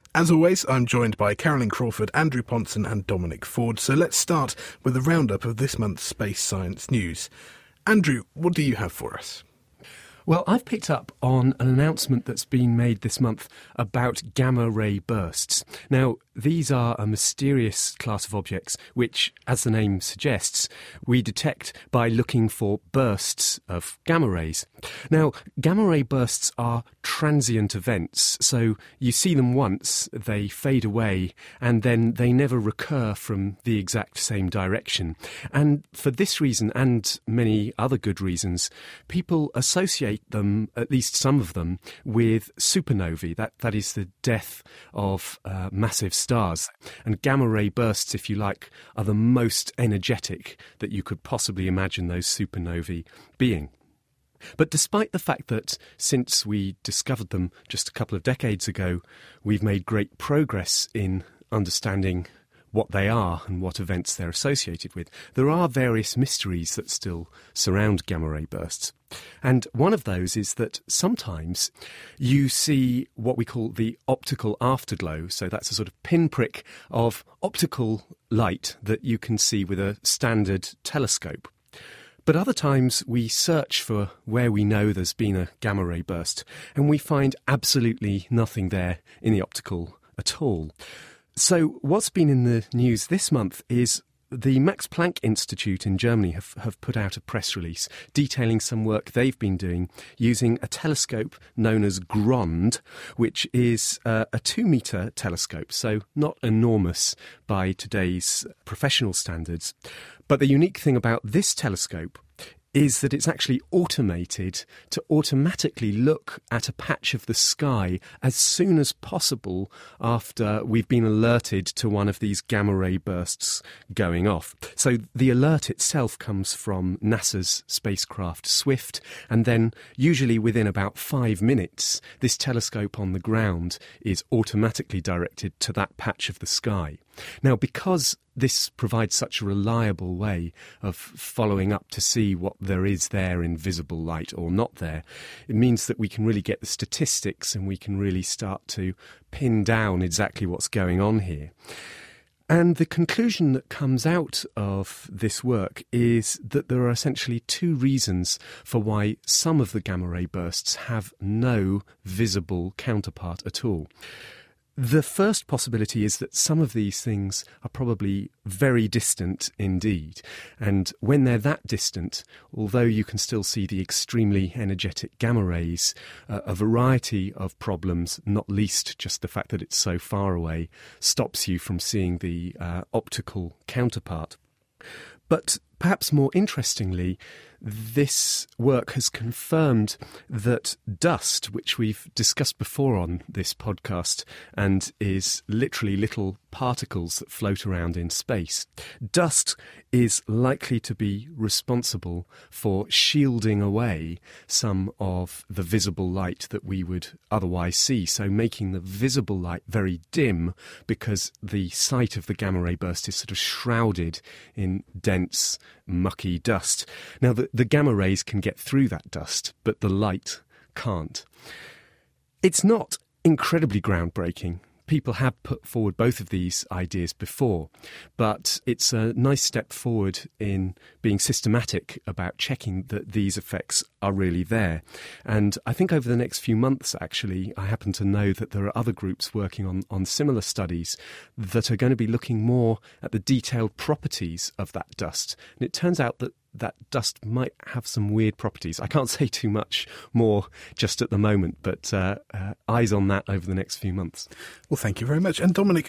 As always, I'm joined by Carolyn Crawford, Andrew Ponson and Dominic Ford. So let's start with a roundup of this month's space science news. Andrew, what do you have for us? Well, I've picked up on an announcement that's been made this month about gamma-ray bursts. Now, these are a mysterious class of objects which, as the name suggests, we detect by looking for bursts of gamma rays. Now, gamma-ray bursts are transient events, so you see them once, they fade away, and then they never recur from the exact same direction. And for this reason, and many other good reasons, people associate them, at least some of them, with supernovae. That is the death of massive stars. And gamma-ray bursts, if you like, are the most energetic that you could possibly imagine those supernovae being. But despite the fact that since we discovered them just a couple of decades ago, we've made great progress in understanding what they are and what events they're associated with, there are various mysteries that still surround gamma-ray bursts. And one of those is that sometimes you see what we call the optical afterglow. So that's a sort of pinprick of optical light that you can see with a standard telescope. But other times we search for where we know there's been a gamma-ray burst, and we find absolutely nothing there in the optical at all. So what's been in the news this month is the Max Planck Institute in Germany have put out a press release detailing some work they've been doing using a telescope known as GROND, which is a 2-metre telescope, so not enormous by today's professional standards. But the unique thing about this telescope is that it's actually automated to automatically look at a patch of the sky as soon as possible after we've been alerted to one of these gamma-ray bursts going off. So the alert itself comes from NASA's spacecraft SWIFT, and then usually within about 5 minutes, this telescope on the ground is automatically directed to that patch of the sky. Now, because this provides such a reliable way of following up to see what there is there in visible light or not there, it means that we can really get the statistics and we can really start to pin down exactly what's going on here. And the conclusion that comes out of this work is that there are essentially 2 reasons for why some of the gamma-ray bursts have no visible counterpart at all. The first possibility is that some of these things are probably very distant indeed. And when they're that distant, although you can still see the extremely energetic gamma rays, a variety of problems, not least just the fact that it's so far away, stops you from seeing the optical counterpart. But perhaps more interestingly, this work has confirmed that dust, which we've discussed before on this podcast and is literally little particles that float around in space, dust is likely to be responsible for shielding away some of the visible light that we would otherwise see, so making the visible light very dim because the sight of the gamma-ray burst is sort of shrouded in dense, mucky dust. Now, the gamma rays can get through that dust, but the light can't. It's not incredibly groundbreaking. People have put forward both of these ideas before, but it's a nice step forward in being systematic about checking that these effects are really there. And I think over the next few months, actually, I happen to know that there are other groups working on similar studies that are going to be looking more at the detailed properties of that dust. And it turns out that dust might have some weird properties. I can't say too much more just at the moment, but eyes on that over the next few months. Well, thank you very much. And Dominic,